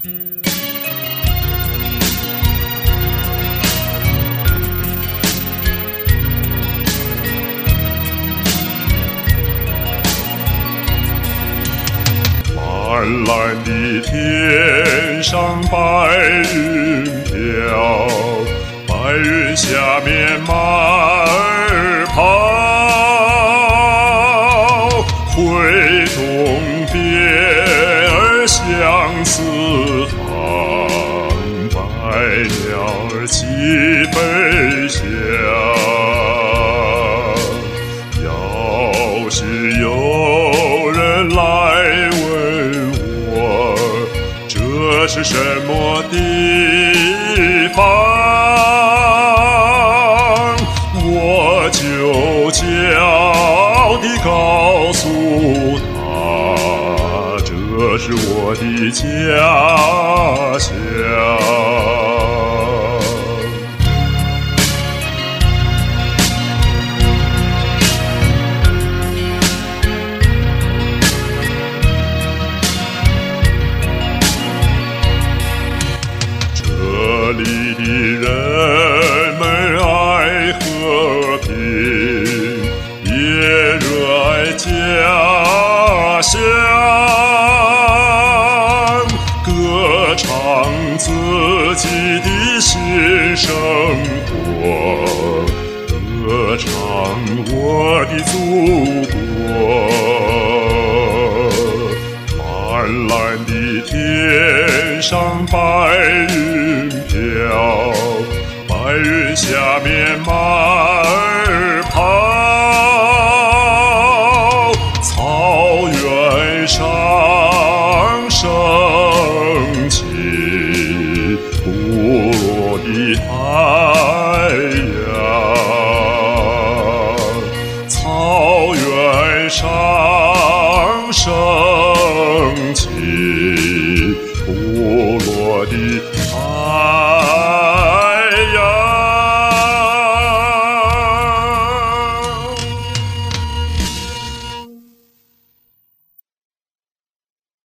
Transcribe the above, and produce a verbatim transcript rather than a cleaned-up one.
蓝蓝的天上白云飘，白云下面马儿跑，会东边儿相思行，白鸟儿齐飞翔。要是有人来问我这是什么地方，我就悄地告诉他，这是我的家乡。这里的人们爱和平，也热爱家乡，歌唱自己的新生活，歌唱我的祖国。蓝蓝的天上白云飘，白云下面马儿跑，草原上升起不落的太阳，草原上升起